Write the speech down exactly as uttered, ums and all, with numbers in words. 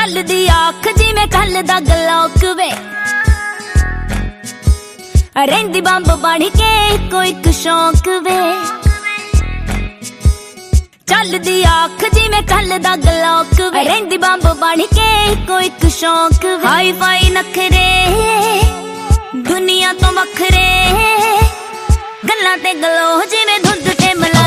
ਚੱਲਦੀ ਆਖ ਜਿਵੇਂ ਕੱਲ ਦਾ ਗਲੋਕ ਵੇ, ਰਹਿੰਦੀ ਬੰਬ ਬਣ ਕੇ ਇੱਕੋ ਇੱਕ ਸ਼ੌਂਕ ਵੇ। ਚੱਲਦੀ ਆਖ ਜਿਵੇਂ ਕੱਲ ਦਾ ਗਲੋਕ ਵੇ, ਰਹਿੰਦੀ ਬੰਬ ਬਣ ਕੇ ਇੱਕੋ ਇੱਕ ਸ਼ੌਂਕ ਵੇ। ਹਾਈ ਫਾਈ ਨਖਰੇ ਦੁਨੀਆ ਤੋਂ ਵੱਖਰੇ, ਗੱਲਾਂ ਤੇ ਗਲੋ ਜਿਵੇਂ ਧੁੰਦ ਤੇ ਮਲਾ